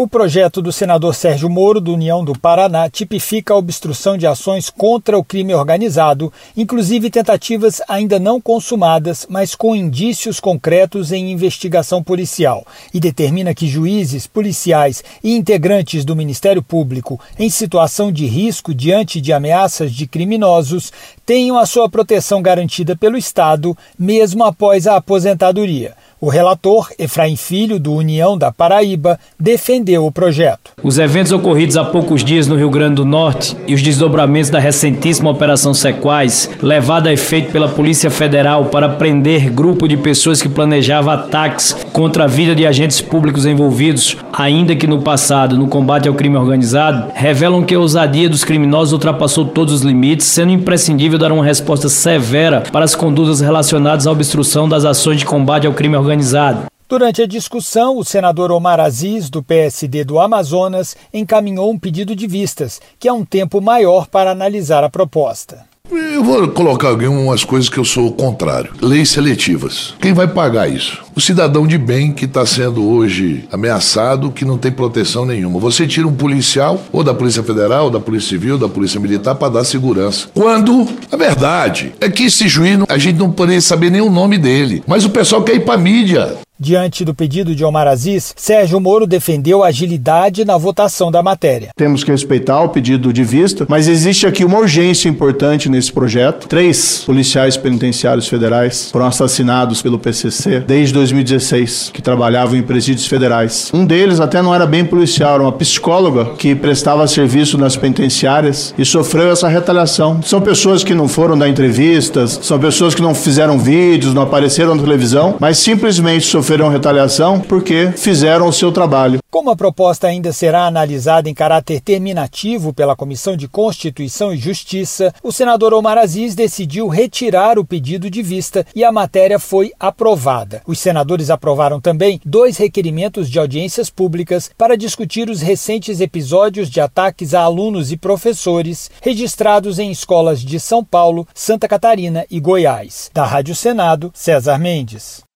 O projeto do senador Sérgio Moro, do União do Paraná, tipifica a obstrução de ações contra o crime organizado, inclusive tentativas ainda não consumadas, mas com indícios concretos em investigação policial, e determina que juízes, policiais e integrantes do Ministério Público em situação de risco diante de ameaças de criminosos tenham a sua proteção garantida pelo Estado, mesmo após a aposentadoria. O relator, Efraim Filho, do União da Paraíba, defendeu o projeto. Os eventos ocorridos há poucos dias no Rio Grande do Norte e os desdobramentos da recentíssima Operação Sequaz, levada a efeito pela Polícia Federal para prender grupo de pessoas que planejava ataques contra a vida de agentes públicos envolvidos, ainda que no passado, no combate ao crime organizado, revelam que a ousadia dos criminosos ultrapassou todos os limites, sendo imprescindível dar uma resposta severa para as condutas relacionadas à obstrução das ações de combate ao crime organizado. Durante a discussão, o senador Omar Aziz, do PSD do Amazonas, encaminhou um pedido de vistas, que é um tempo maior para analisar a proposta. Eu vou colocar algumas coisas que eu sou contrário. Leis seletivas. Quem vai pagar isso? O cidadão de bem que está sendo hoje ameaçado, que não tem proteção nenhuma. Você tira um policial, ou da Polícia Federal, ou da Polícia Civil, da Polícia Militar, para dar segurança. Quando a verdade é que esse juiz, a gente não poderia saber nem o nome dele, mas o pessoal quer ir para a mídia. Diante do pedido de Omar Aziz, Sérgio Moro defendeu a agilidade na votação da matéria. Temos que respeitar o pedido de vista, mas existe aqui uma urgência importante nesse projeto. 3 policiais penitenciários federais foram assassinados pelo PCC desde 2016, que trabalhavam em presídios federais. Um deles até não era bem policial, era uma psicóloga que prestava serviço nas penitenciárias e sofreu essa retaliação. São pessoas que não foram dar entrevistas, são pessoas que não fizeram vídeos, não apareceram na televisão, mas simplesmente sofreram retaliação porque fizeram o seu trabalho. Como a proposta ainda será analisada em caráter terminativo pela Comissão de Constituição e Justiça, o senador Omar Aziz decidiu retirar o pedido de vista e a matéria foi aprovada. Os senadores aprovaram também 2 requerimentos de audiências públicas para discutir os recentes episódios de ataques a alunos e professores registrados em escolas de São Paulo, Santa Catarina e Goiás. Da Rádio Senado, César Mendes.